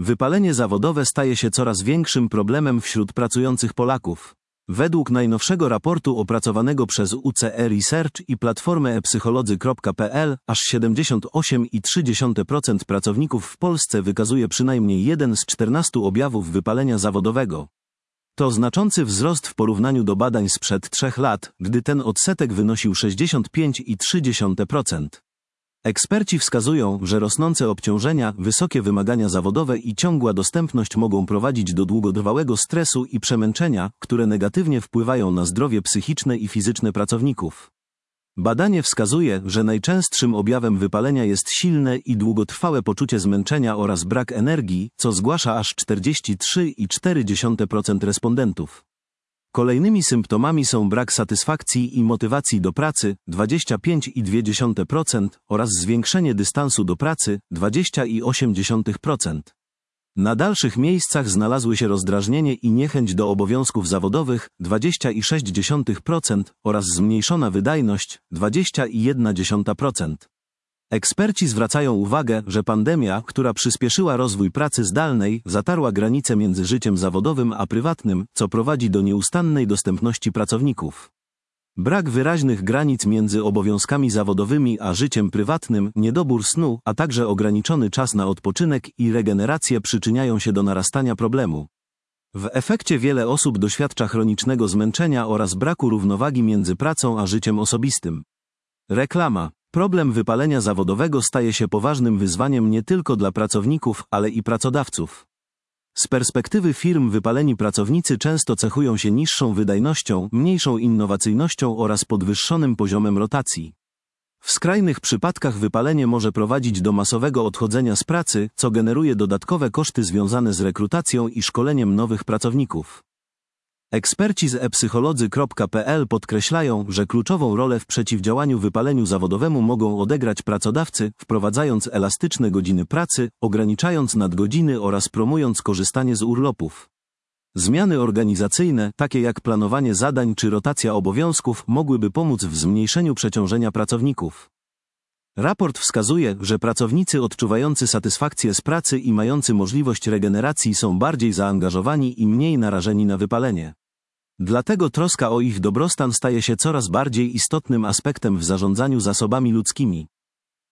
Wypalenie zawodowe staje się coraz większym problemem wśród pracujących Polaków. Według najnowszego raportu opracowanego przez UCE Research i platformę epsycholodzy.pl, aż 78,3% pracowników w Polsce wykazuje przynajmniej jeden z 14 objawów wypalenia zawodowego. To znaczący wzrost w porównaniu do badań sprzed 3 lat, gdy ten odsetek wynosił 65,3%. Eksperci wskazują, że rosnące obciążenia, wysokie wymagania zawodowe i ciągła dostępność mogą prowadzić do długotrwałego stresu i przemęczenia, które negatywnie wpływają na zdrowie psychiczne i fizyczne pracowników. Badanie wskazuje, że najczęstszym objawem wypalenia jest silne i długotrwałe poczucie zmęczenia oraz brak energii, co zgłasza aż 43,4% respondentów. Kolejnymi symptomami są brak satysfakcji i motywacji do pracy 25,2% oraz zwiększenie dystansu do pracy 20,8%. Na dalszych miejscach znalazły się rozdrażnienie i niechęć do obowiązków zawodowych 20,6% oraz zmniejszona wydajność 20,1%. Eksperci zwracają uwagę, że pandemia, która przyspieszyła rozwój pracy zdalnej, zatarła granice między życiem zawodowym a prywatnym, co prowadzi do nieustannej dostępności pracowników. Brak wyraźnych granic między obowiązkami zawodowymi a życiem prywatnym, niedobór snu, a także ograniczony czas na odpoczynek i regenerację przyczyniają się do narastania problemu. W efekcie wiele osób doświadcza chronicznego zmęczenia oraz braku równowagi między pracą a życiem osobistym. Reklama. Problem wypalenia zawodowego staje się poważnym wyzwaniem nie tylko dla pracowników, ale i pracodawców. Z perspektywy firm wypaleni pracownicy często cechują się niższą wydajnością, mniejszą innowacyjnością oraz podwyższonym poziomem rotacji. W skrajnych przypadkach wypalenie może prowadzić do masowego odchodzenia z pracy, co generuje dodatkowe koszty związane z rekrutacją i szkoleniem nowych pracowników. Eksperci z epsycholodzy.pl podkreślają, że kluczową rolę w przeciwdziałaniu wypaleniu zawodowemu mogą odegrać pracodawcy, wprowadzając elastyczne godziny pracy, ograniczając nadgodziny oraz promując korzystanie z urlopów. Zmiany organizacyjne, takie jak planowanie zadań czy rotacja obowiązków, mogłyby pomóc w zmniejszeniu przeciążenia pracowników. Raport wskazuje, że pracownicy odczuwający satysfakcję z pracy i mający możliwość regeneracji są bardziej zaangażowani i mniej narażeni na wypalenie. Dlatego troska o ich dobrostan staje się coraz bardziej istotnym aspektem w zarządzaniu zasobami ludzkimi.